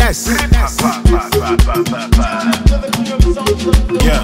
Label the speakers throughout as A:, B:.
A: S. Yeah.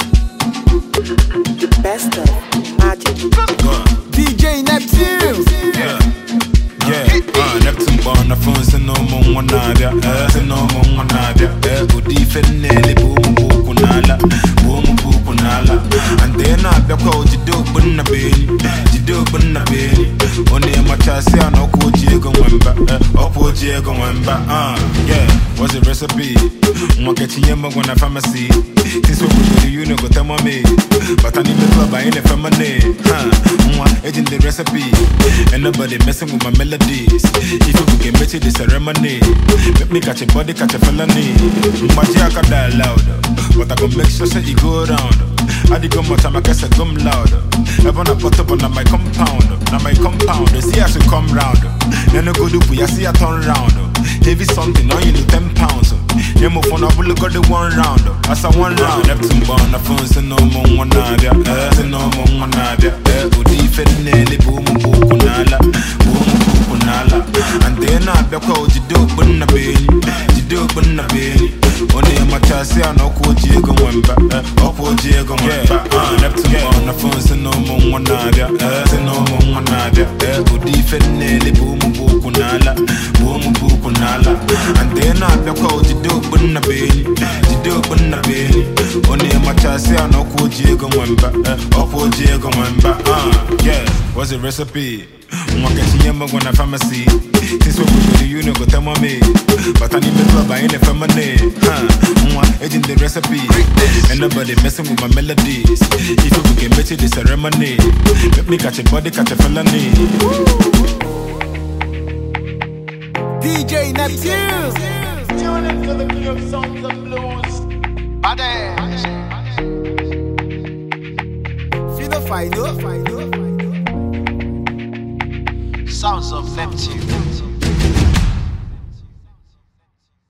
B: Best of Magic.
A: DJ Neptune. Yeah. Neptune born the phone, so no more one nadia. No more one nadia. Udi fenele boom kunala, boom kunala. And then I the code you do bunna baby, you do bunna baby. Only a machasi and Oko Diego Wemba, Opo Diego Wemba. Yeah, what's the recipe? One catching yamma when I pharmacy. This will do you know go tell me. But I need the club by any family. One agent the recipe. And nobody messing with my melodies. If you can make it the ceremony, let me catch a body, catch a felony. Majiaka die louder, but I can make sure that you go around. I dig on my time, I guess I come louder. I wanna put up on my compound. Now my compound, they see I should come round. Then I go do I see I turn round. Heavy something, now you do 10 pounds. You move on, I will go the one round. As I one round, Neptune born, the phone, so no more one nadia. No more one nadia. Udi fenele boom kunala, boom kunala. And then I the code you do bunna baby, you do bunna baby. Only a machasi and Oko Diego Wemba, Opo Diego Wemba. Neptune born, the phone, so no more one nadia. No more one nadia. Udi fenele boom kunala, boom kunala. And then I the code you do bunna baby, you do bunna baby. Only a machasi and Oko Diego Wemba, Opo Diego Wemba. Yeah, what's the recipe? One catching yamma when I pharmacy. This will do you know go tell me. But I need the club by any family. One agent the recipe. And nobody messing with my melodies. If you can make it the ceremony, let me catch a body, catch a felony. DJ Neptune.
C: Tune into the king of songs and blues. Badass.
A: Fino Final.
C: Sounds of Neptune.